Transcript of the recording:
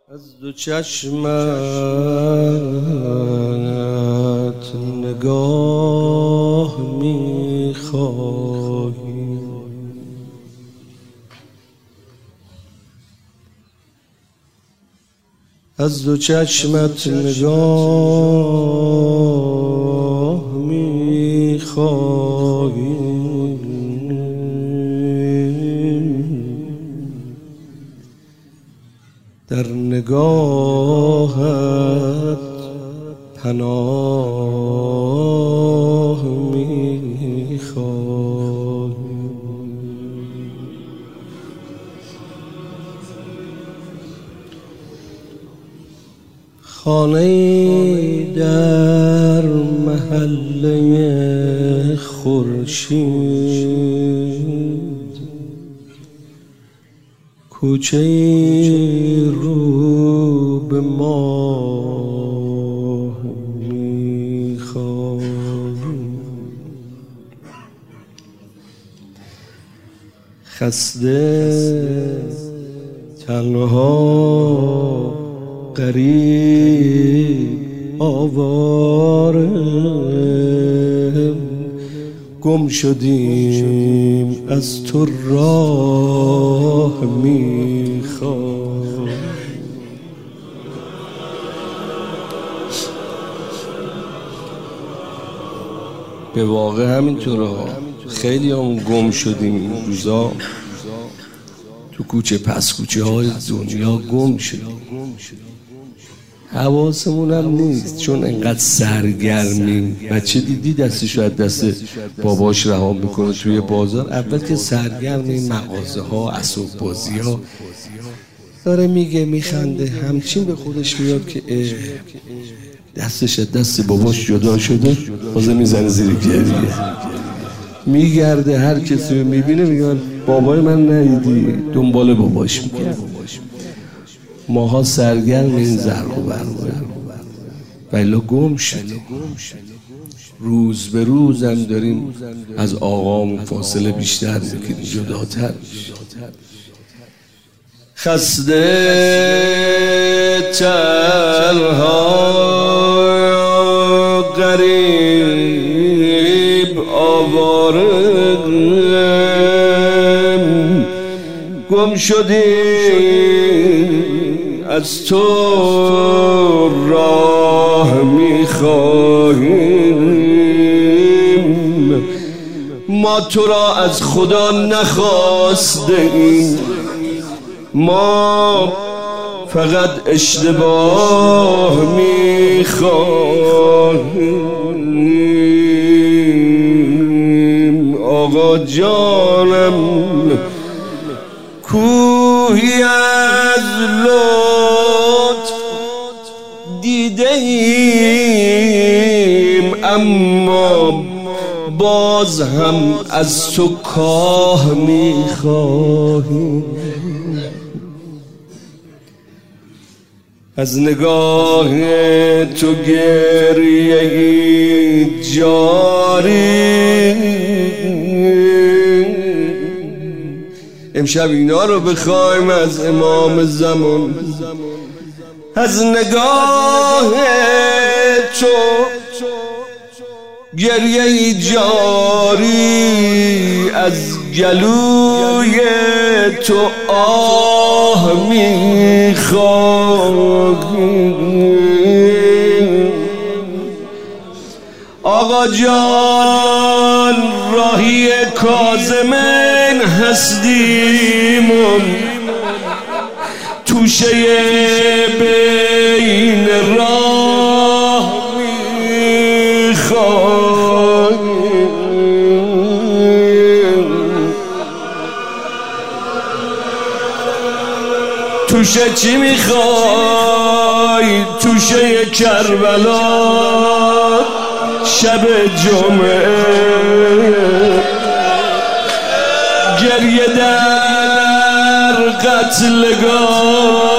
از دو چشمت نگاه می‌خواهی، از دو چشمت نگاه می‌خواهی، در نگاهت پناه می‌خواهی. خانه‌ای در محله خورشید، کوچه‌ای رو به ماه می‌خواهی، خسته تنها غریب آواره، گم شدیم از تو راه می‌خواهیم. به واقع همینطوره ها، خیلی هم گم شدیم این روزا تو کوچه پس کوچه های دنیا گم شدیم، حواسمون هم نیست چون انقدر سرگرمیم. بچه دیدی دستشو از دست باباش رها میکنه توی بازار، اول که سرگرمیم مغازه ها، اسباب بازی ها، داره میگه میخنده، همچین به خودش میاد که دستش از دست باباش جدا شده، بازه میزنه زیر گریه، میگرده هر کسی رو میبینه میگن بابای من ندیدی، دنبال باباش میگرد. ماها سرگرم این زرق و برق ولی گم شدیم، روز به روز هم داریم از آقامون فاصله بیشتر میکنیم، جداتر. خسته تنها غریب آواره، گم شدیم از تو راه می‌خواهیم. ما تو را از خدا نخواسته ایم، ما فقط اشتباه می‌خواهیم. آقا جانم کوهی از لطف دیده ایم، اما باز هم از تو کاه می‌خواهیم. از نگاه تو گریه جاری، امشب اینا رو بخوایم از امام زمان. از نگاه تو گریه جاری، از گلوی تو آه می‌خواهیم. آقا جان راهی کاظمین هستیمون، توشه بین راه می‌خواهیم. توشه چی می‌خوای؟ توشه کربلا شب جمعه، گریه در قتلگاه